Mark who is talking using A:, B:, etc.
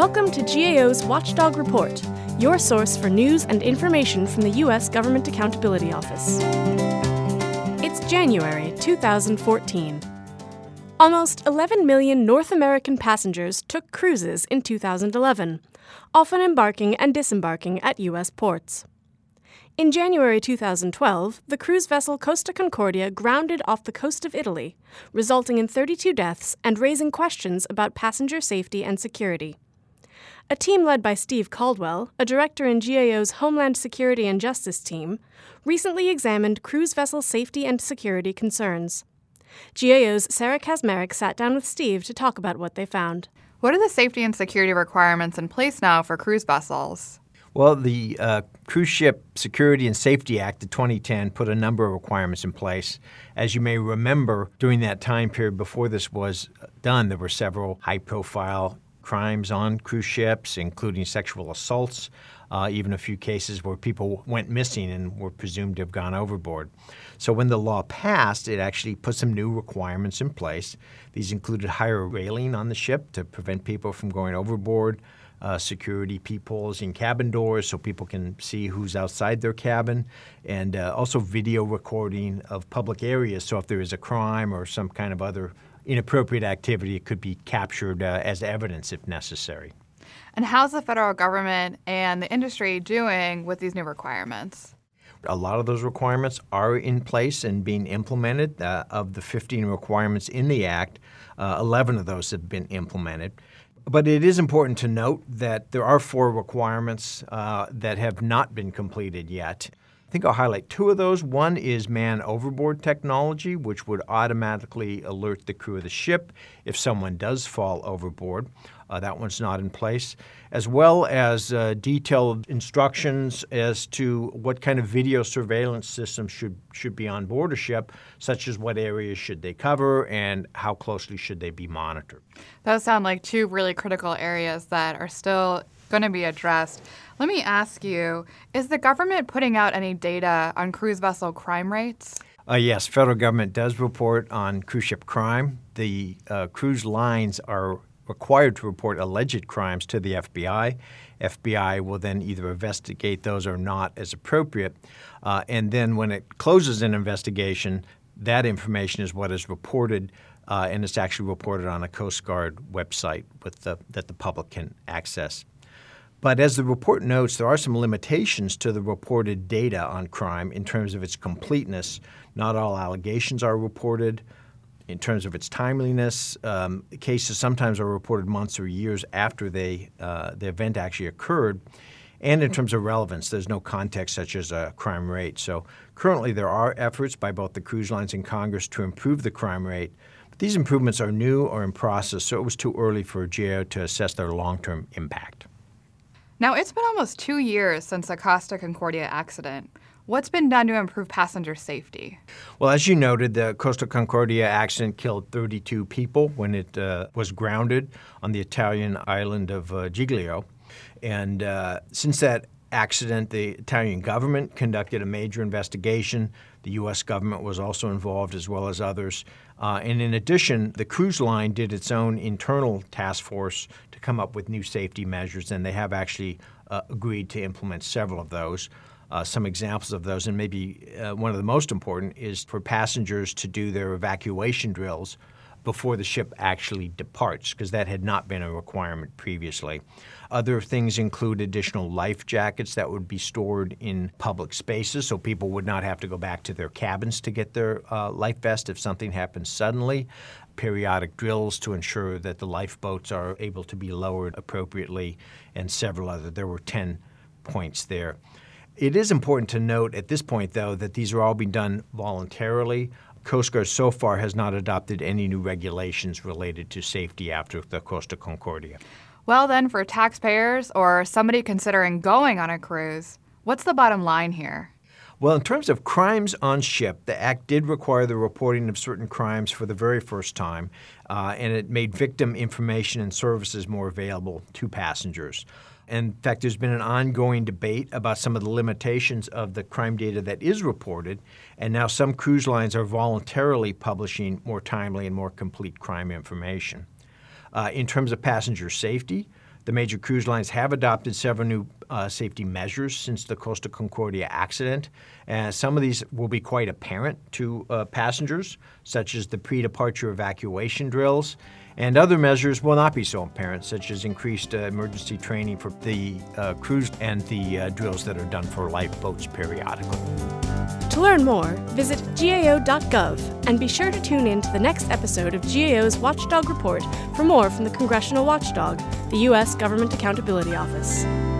A: Welcome to GAO's Watchdog Report, your source for news and information from the U.S. Government Accountability Office. It's January 2014. Almost 11 million North American passengers took cruises in 2011, often embarking and disembarking at U.S. ports. In January 2012, the cruise vessel Costa Concordia grounded off the coast of Italy, resulting in 32 deaths and raising questions about passenger safety and security. A team led by Steve Caldwell, a director in GAO's Homeland Security and Justice team, recently examined cruise vessel safety and security concerns. GAO's Sarah Kazmarek sat down with Steve to talk about what they found.
B: What are the safety and security requirements in place now for cruise vessels?
C: Well, the Cruise Ship Security and Safety Act of 2010 put a number of requirements in place. As you may remember, during that time period before this was done, there were several high-profile crimes on cruise ships, including sexual assaults, even a few cases where people went missing and were presumed to have gone overboard. So when the law passed, it actually put some new requirements in place. These included higher railing on the ship to prevent people from going overboard, security peepholes in cabin doors so people can see who's outside their cabin, and also video recording of public areas. So if there is a crime or some kind of other inappropriate activity, it could be captured as evidence if necessary.
B: And how's the federal government and the industry doing with these new requirements?
C: A lot of those requirements are in place and being implemented. Of the 15 requirements in the Act, 11 of those have been implemented. But it is important to note that there are 4 requirements that have not been completed yet. I think I'll highlight 2 of those. One is man overboard technology, which would automatically alert the crew of the ship if someone does fall overboard. That one's not in place, as well as detailed instructions as to what kind of video surveillance systems should be on board a ship, such as what areas should they cover and how closely should they be monitored.
B: Those sound like 2 really critical areas that are still going to be addressed. Let me ask you, is the government putting out any data on cruise vessel crime rates?
C: Yes, federal government does report on cruise ship crime. The cruise lines are required to report alleged crimes to the FBI. FBI will then either investigate those or not as appropriate. And then when it closes an investigation, that information is what is reported, and it's actually reported on a Coast Guard website that the public can access. But as the report notes, there are some limitations to the reported data on crime in terms of its completeness. Not all allegations are reported. In terms of its timeliness, cases sometimes are reported months or years after the event actually occurred. And in terms of relevance, there's no context such as a crime rate. So currently there are efforts by both the cruise lines and Congress to improve the crime rate. But these improvements are new or in process, so it was too early for GAO to assess their long-term impact.
B: Now, it's been almost 2 years since the Costa Concordia accident. What's been done to improve passenger safety?
C: Well, as you noted, the Costa Concordia accident killed 32 people when it was grounded on the Italian island of Giglio. And since that accident, the Italian government conducted a major investigation. The U.S. government was also involved, as well as others. And in addition, the cruise line did its own internal task force to come up with new safety measures, and they have actually agreed to implement several of those. Some examples of those, and maybe one of the most important, is for passengers to do their evacuation drills before the ship actually departs, because that had not been a requirement previously. Other things include additional life jackets that would be stored in public spaces, so people would not have to go back to their cabins to get their life vest if something happens suddenly. Periodic drills to ensure that the lifeboats are able to be lowered appropriately, and several other. There were 10 points there. It is important to note at this point, though, that these are all being done voluntarily. Coast Guard so far has not adopted any new regulations related to safety after the Costa Concordia.
B: Well, then, for taxpayers or somebody considering going on a cruise, what's the bottom line here?
C: Well, in terms of crimes on ship, the Act did require the reporting of certain crimes for the very first time, and it made victim information and services more available to passengers. In fact, there's been an ongoing debate about some of the limitations of the crime data that is reported, and now some cruise lines are voluntarily publishing more timely and more complete crime information. In terms of passenger safety, The major cruise lines have adopted several new safety measures since the Costa Concordia accident. Some of these will be quite apparent to passengers, such as the pre-departure evacuation drills, and other measures will not be so apparent, such as increased emergency training for the crews and the drills that are done for lifeboats periodically.
A: To learn more, visit GAO.gov and be sure to tune in to the next episode of GAO's Watchdog Report for more from the Congressional Watchdog, the U.S. Government Accountability Office.